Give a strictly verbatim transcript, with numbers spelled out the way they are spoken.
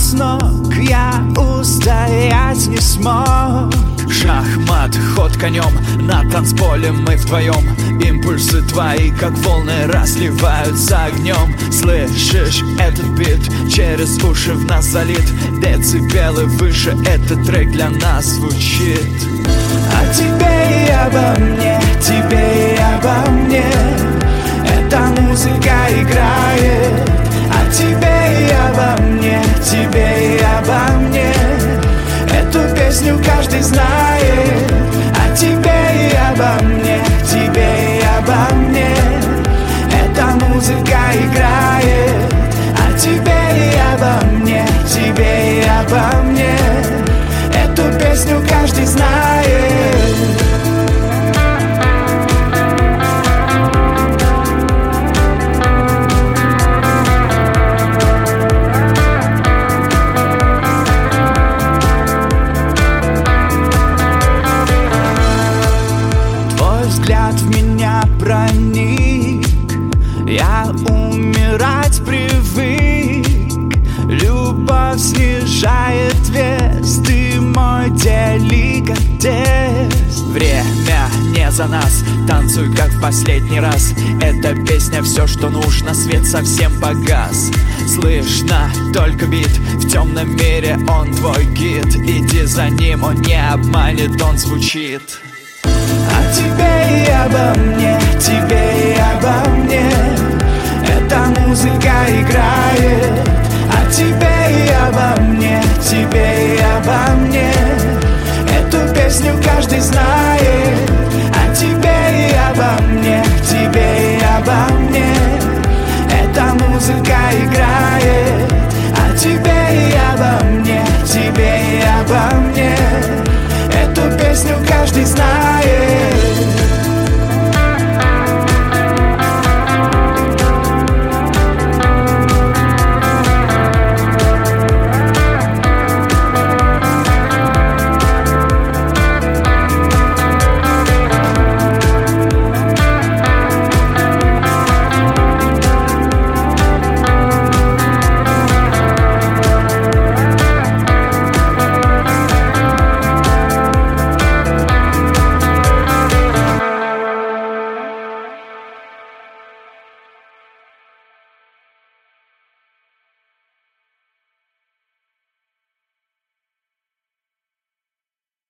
с ног, я устоять не смог. Шахмат, ход конем, на танцполе мы вдвоем. Импульсы твои, как волны, разливаются огнем. Слышишь этот бит, через уши в нас залит. Децибелы выше, этот трек для нас звучит. О тебе и обо мне, тебе и обо мне эта музыка играет. О тебе и обо мне, тебе и обо мне эту песню каждый знает. О тебе и обо мне, тебе и обо мне эта музыка играет. О тебе и обо мне, тебе и обо мне эту песню каждый знает. В меня проник, я умирать привык. Любовь снижает вес, ты мой деликатес. Время не за нас, танцуй как в последний раз. Эта песня все, что нужно, свет совсем погас. Слышно только бит, в темном мире он твой гид. Иди за ним, он не обманет, он звучит. О тебе и обо мне, тебе и обо мне эта музыка играет. О тебе и обо мне, тебе и обо мне